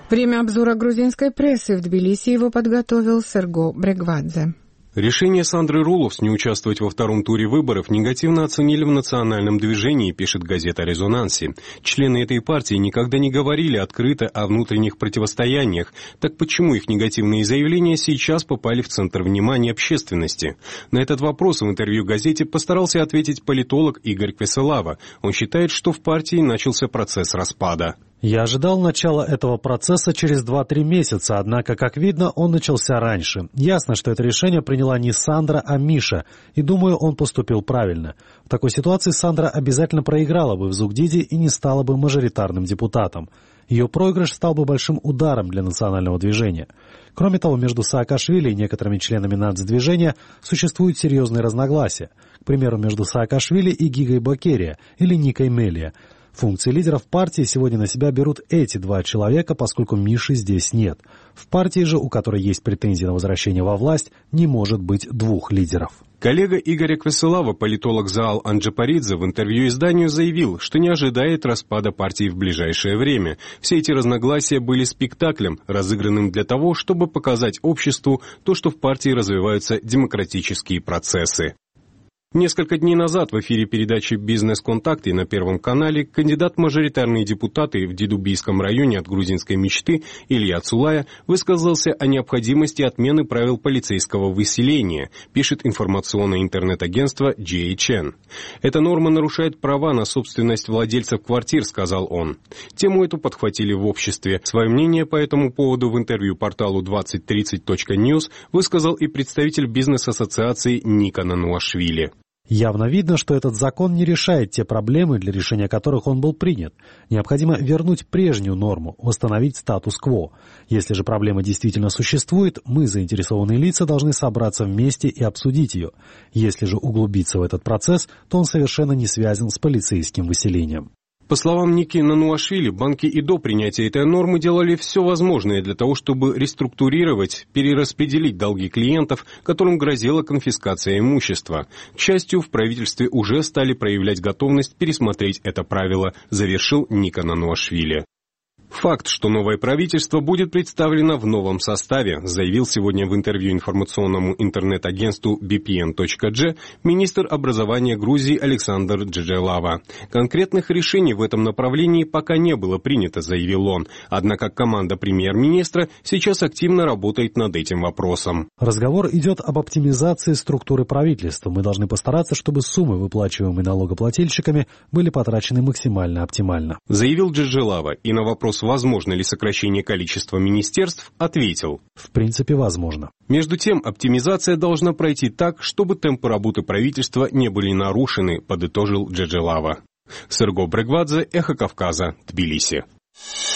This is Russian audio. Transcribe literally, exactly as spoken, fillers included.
Время обзора грузинской прессы. В Тбилиси его подготовил Серго Брегвадзе. Решение Сандры Руловс не участвовать во втором туре выборов негативно оценили в национальном движении, пишет газета о резонансе. Члены этой партии никогда не говорили открыто о внутренних противостояниях. Так почему их негативные заявления сейчас попали в центр внимания общественности? На этот вопрос в интервью газете постарался ответить политолог Игорь Квеселава. Он считает, что в партии начался процесс распада. Я ожидал начала этого процесса через два-три месяца, однако, как видно, он начался раньше. Ясно, что это решение приняла не Сандра, а Миша, и думаю, он поступил правильно. В такой ситуации Сандра обязательно проиграла бы в Зугдиде и не стала бы мажоритарным депутатом. Ее проигрыш стал бы большим ударом для национального движения. Кроме того, между Саакашвили и некоторыми членами нацдвижения существуют серьезные разногласия. К примеру, между Саакашвили и Гигой Бокерия или Никой Мелия. Функции лидеров партии сегодня на себя берут эти два человека, поскольку Миши здесь нет. В партии же, у которой есть претензии на возвращение во власть, не может быть двух лидеров. Коллега Игоря Квеселава, политолог Заал Анджапаридзе, в интервью изданию заявил, что не ожидает распада партии в ближайшее время. Все эти разногласия были спектаклем, разыгранным для того, чтобы показать обществу то, что в партии развиваются демократические процессы. Несколько дней назад в эфире передачи «Бизнес-контакты» на Первом канале кандидат в мажоритарные депутаты в Дедубийском районе от грузинской мечты Илья Цулая высказался о необходимости отмены правил полицейского выселения, пишет информационное интернет-агентство джи эйч эн. «Эта норма нарушает права на собственность владельцев квартир», — сказал он. Тему эту подхватили в обществе. Свое мнение по этому поводу в интервью порталу двадцать тридцать точка ньюс высказал и представитель бизнес-ассоциации Ника Нануашвили. Явно видно, что этот закон не решает те проблемы, для решения которых он был принят. Необходимо вернуть прежнюю норму, восстановить статус-кво. Если же проблема действительно существует, мы, заинтересованные лица, должны собраться вместе и обсудить ее. Если же углубиться в этот процесс, то он совершенно не связан с полицейским выселением. По словам Ники Нануашвили, банки и до принятия этой нормы делали все возможное для того, чтобы реструктурировать, перераспределить долги клиентов, которым грозила конфискация имущества. К счастью, в правительстве уже стали проявлять готовность пересмотреть это правило, завершил Ника Нануашвили. Факт, что новое правительство будет представлено в новом составе, заявил сегодня в интервью информационному интернет-агентству би пи эн точка джи министр образования Грузии Александр Джеджелава. Конкретных решений в этом направлении пока не было принято, заявил он. Однако команда премьер-министра сейчас активно работает над этим вопросом. Разговор идет об оптимизации структуры правительства. Мы должны постараться, чтобы суммы, выплачиваемые налогоплательщиками, были потрачены максимально оптимально, заявил Джеджелава. И на вопрос, возможно ли сокращение количества министерств, ответил: в принципе, возможно. Между тем, оптимизация должна пройти так, чтобы темпы работы правительства не были нарушены, подытожил Джеджелава. Серго Брегвадзе, Эхо Кавказа, Тбилиси.